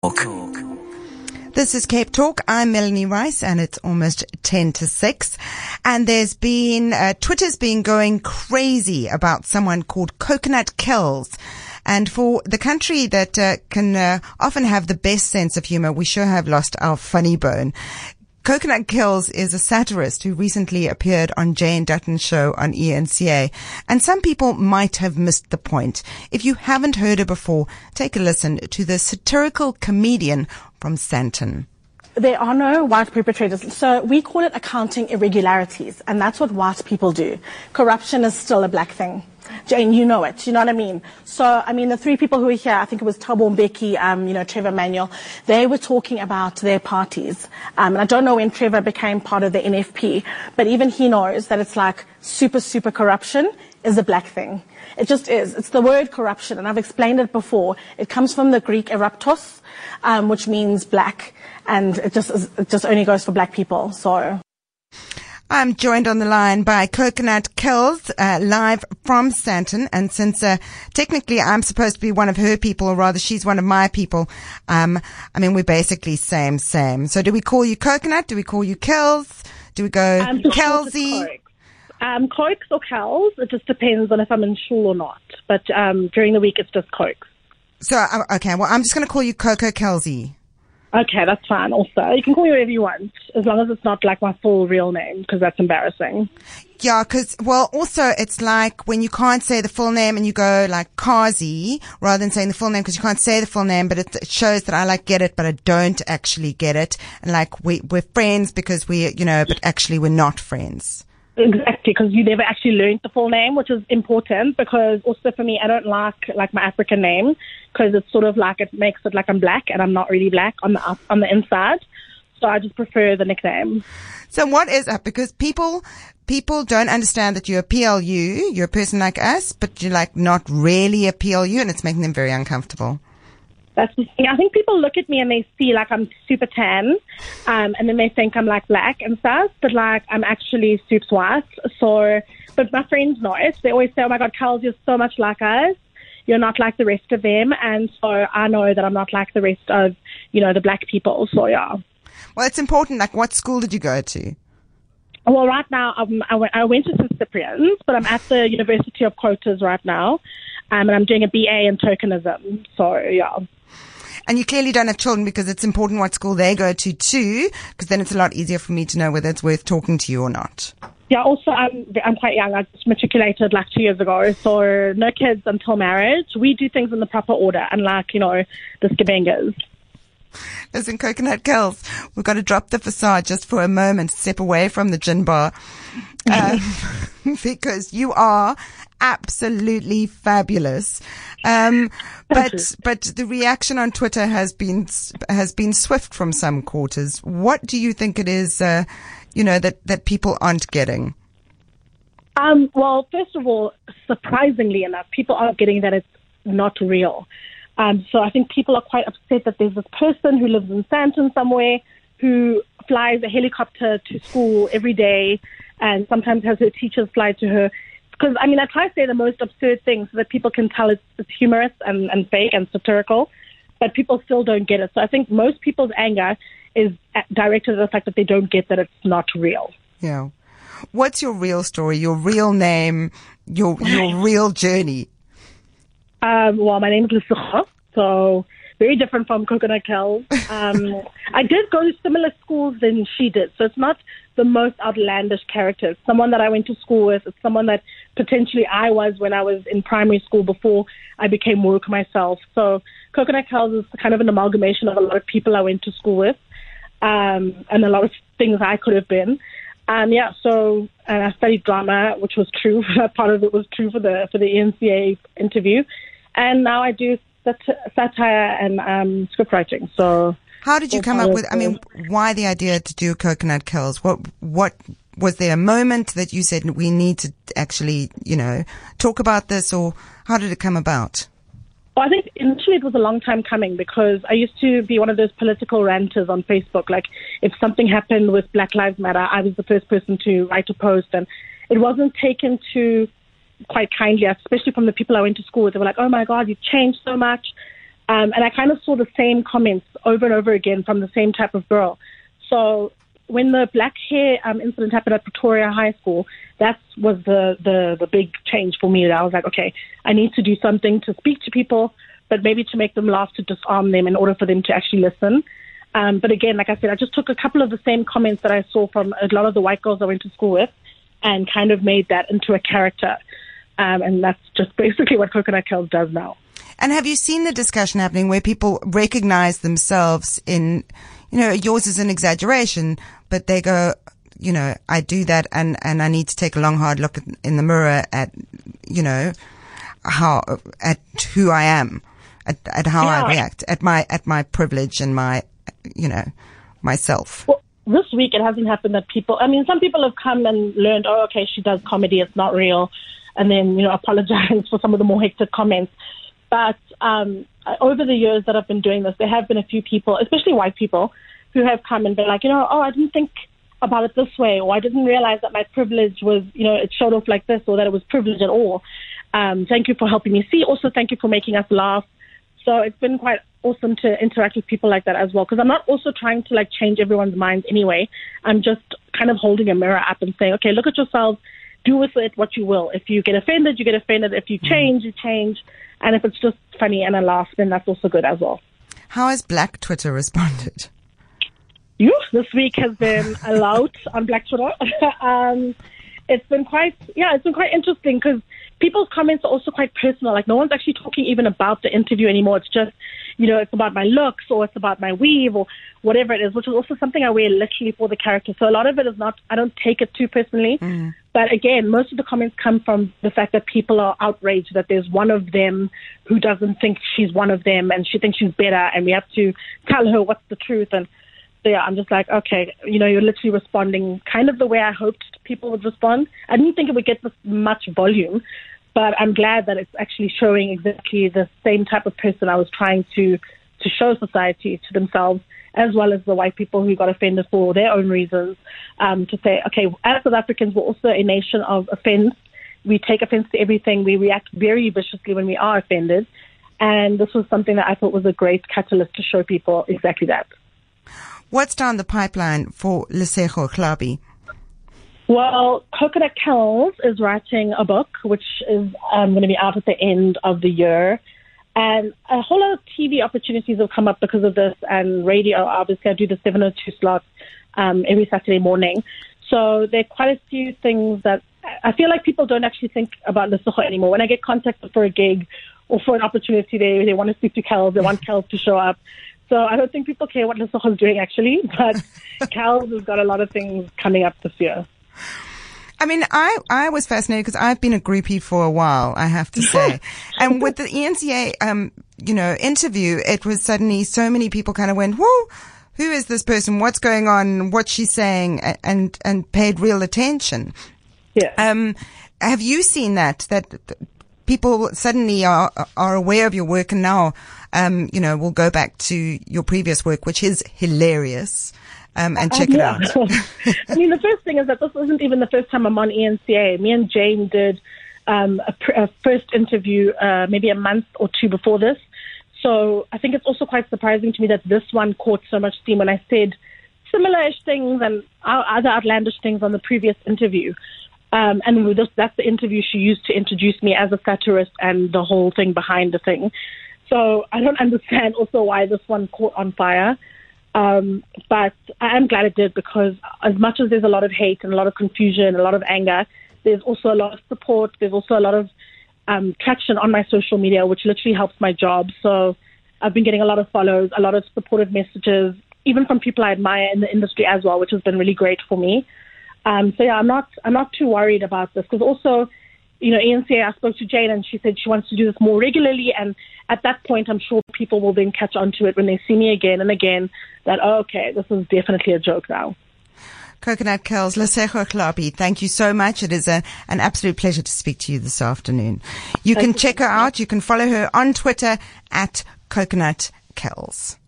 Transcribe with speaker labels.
Speaker 1: This is Cape Talk. I'm Melanie Rice, and it's almost 10 to 6. And there's been, Twitter's been going crazy about someone called Coconut Kells. And for the country that can often have the best sense of humor, we sure have lost our funny bone. Coconut Kells is a satirist who recently appeared on Jane Dutton's show on ENCA, and some people might have missed the point. If you haven't heard her before, take a listen to the satirical comedian from Sandton.
Speaker 2: There are no white perpetrators, so we call it accounting irregularities, and that's what white people do. Corruption is still a black thing. Jane, you know it, you know what I mean? So, I mean, the three people who were here, I think it was Thabo Mbeki, Trevor Manuel, they were talking about their parties. And I don't know when Trevor became part of the NFP, but even he knows that it's like super corruption is a black thing. It just is. It's the word corruption, and I've explained it before. It comes from the Greek eruptos, which means black, and it just only goes for black people, so...
Speaker 1: I'm joined on the line by Coconut Kells, live from Sandton. And since, technically I'm supposed to be one of her people, or rather she's one of my people, we're basically same. So do we call you Coconut? Do we call you Kells? Do we go Kelsey?
Speaker 2: Cokes or Kells. It just depends on if I'm in shul or not. But, during the week it's just Cokes.
Speaker 1: So, okay, well, I'm just going to call you Coco Kelsey.
Speaker 2: Okay, that's fine also. You can call me whatever you want, as long as it's not like my full real name, because that's embarrassing.
Speaker 1: Yeah, also it's like when you can't say the full name and you go like Kazi rather than saying the full name because you can't say the full name, but it shows that I get it, but I don't actually get it. And we're friends because but actually we're not friends.
Speaker 2: Exactly, because you never actually learned the full name, which is important because also for me, I don't like my African name because it's sort of like it makes it like I'm black and I'm not really black on the inside. So I just prefer the nickname.
Speaker 1: So what is up? Because people don't understand that you're a PLU, you're a person like us, but you're not really a PLU, and it's making them very uncomfortable.
Speaker 2: That's the thing. I think people look at me and they see I'm super tan, and then they think I'm black and stuff, but I'm actually super white. So, but my friends know it. They always say, "Oh my God, Kells, you're so much like us. You're not like the rest of them." And so I know that I'm not like the rest of, the black people. So yeah.
Speaker 1: Well, it's important. What school did you go to?
Speaker 2: Well, right now I went to St. Cyprian's, but I'm at the University of Quotas right now, and I'm doing a BA in tokenism. So yeah.
Speaker 1: And you clearly don't have children because it's important what school they go to too, because then it's a lot easier for me to know whether it's worth talking to you or not.
Speaker 2: Yeah, also I'm quite young. I just matriculated 2 years ago, so no kids until marriage. We do things in the proper order, unlike, the Skabengas.
Speaker 1: Listen, Coconut Kells, we've got to drop the facade just for a moment, step away from the gin bar, because you are absolutely fabulous. But the reaction on Twitter has been swift from some quarters. What do you think it is, that people aren't getting?
Speaker 2: Well, first of all, surprisingly enough, people aren't getting that it's not real. So I think people are quite upset that there's this person who lives in Sandton somewhere who flies a helicopter to school every day and sometimes has her teachers fly to her. Because, I try to say the most absurd things so that people can tell it's humorous and fake and satirical, but people still don't get it. So I think most people's anger is directed at the fact that they don't get that it's not real.
Speaker 1: Yeah. What's your real story, your real name, your real journey?
Speaker 2: Well, my name is Lesotho, so very different from Coconut Kells. I did go to similar schools than she did, so it's not the most outlandish character. It's someone that I went to school with. It's someone that potentially I was when I was in primary school before I became woke myself. So Coconut Kells is kind of an amalgamation of a lot of people I went to school with, and a lot of things I could have been. So I studied drama, which was true. Part of it was true for the ENCA interview. And now I do satire and script writing. So
Speaker 1: how did you come up with, why the idea to do Coconut Kells? What was there a moment that you said we need to actually, talk about this, or how did it come about?
Speaker 2: Well, I think initially it was a long time coming because I used to be one of those political ranters on Facebook. If something happened with Black Lives Matter, I was the first person to write a post, and it wasn't taken to quite kindly, especially from the people I went to school with. They were like, "Oh my God, you've changed so much." And I kind of saw the same comments over and over again from the same type of girl. So when the black hair incident happened at Pretoria High School, that was the big change for me. I was like, okay, I need to do something to speak to people, but maybe to make them laugh, to disarm them in order for them to actually listen. But again, like I said, I just took a couple of the same comments that I saw from a lot of the white girls I went to school with and kind of made that into a character. And that's just basically what Coconut Kells does now.
Speaker 1: And have you seen the discussion happening where people recognize themselves in, yours is an exaggeration, but they go, I do that and I need to take a long, hard look in the mirror at, at who I am, at how I react, at my privilege and my, myself.
Speaker 2: Well, this week it hasn't happened that some people have come and learned, oh, okay, she does comedy, it's not real. And then, apologize for some of the more hectic comments. But over the years that I've been doing this, there have been a few people, especially white people, who have come and been like, I didn't think about it this way, or I didn't realize that my privilege was, it showed off like this, or that it was privilege at all. Thank you for helping me see. Also, thank you for making us laugh. So it's been quite awesome to interact with people like that as well, because I'm not also trying to change everyone's minds anyway. I'm just kind of holding a mirror up and saying, okay, look at yourselves, do with it what you will. If you get offended, you get offended. If you change, you change. And if it's just funny and a laugh, then that's also good as well.
Speaker 1: How has Black Twitter responded?
Speaker 2: This week has been a lot on Black Twitter. It's been quite interesting because people's comments are also quite personal. No one's actually talking even about the interview anymore. It's just, it's about my looks or it's about my weave or whatever it is, which is also something I wear literally for the character. So a lot of it is not, I don't take it too personally. Mm. But again, most of the comments come from the fact that people are outraged that there's one of them who doesn't think she's one of them and she thinks she's better and we have to tell her what's the truth. And so, yeah, I'm just like, okay, you're literally responding kind of the way I hoped people would respond. I didn't think it would get this much volume, but I'm glad that it's actually showing exactly the same type of person I was trying to show society to themselves, as well as the white people who got offended for their own reasons, to say, okay, as South Africans, we're also a nation of offense. We take offense to everything. We react very viciously when we are offended. And this was something that I thought was a great catalyst to show people exactly that.
Speaker 1: What's down the pipeline for Lesego Hlabi?
Speaker 2: Well, Coconut Kells is writing a book, which is going to be out at the end of the year. And a whole lot of TV opportunities have come up because of this, and radio. Obviously, I do the 7:02 slot every Saturday morning. So there are quite a few things that I feel like people don't actually think about Lesego anymore. When I get contacted for a gig or for an opportunity, they want to speak to Kells, they want Kells to show up. So I don't think people care what Lesego is doing, actually. But Kells has got a lot of things coming up this year.
Speaker 1: I mean, I was fascinated because I've been a groupie for a while, I have to say. And with the ENCA, interview, it was suddenly so many people kind of went, whoa, who is this person? What's going on? What's she saying? And paid real attention.
Speaker 2: Yeah.
Speaker 1: Have you seen that people suddenly are aware of your work and now, will go back to your previous work, which is hilarious. And check it out.
Speaker 2: I mean, the first thing is that this isn't even the first time I'm on ENCA. Me and Jane did a first interview maybe a month or two before this. So I think it's also quite surprising to me that this one caught so much steam when I said similar-ish things and other outlandish things on the previous interview. And that's the interview she used to introduce me as a satirist and the whole thing behind the thing. So I don't understand also why this one caught on fire. But I am glad it did, because as much as there's a lot of hate and a lot of confusion, a lot of anger, there's also a lot of support. There's also a lot of traction on my social media, which literally helps my job. So I've been getting a lot of follows, a lot of supportive messages, even from people I admire in the industry as well, which has been really great for me. So yeah, I'm not too worried about this, because also, ENCA, I spoke to Jane and she said she wants to do this more regularly. And at that point, I'm sure people will then catch on to it when they see me again and again that, okay, this is definitely a joke now.
Speaker 1: Coconut Kells, Lesego Hlabi, thank you so much. It is an absolute pleasure to speak to you this afternoon. You can check her out. You can follow her on Twitter at Coconut Kells.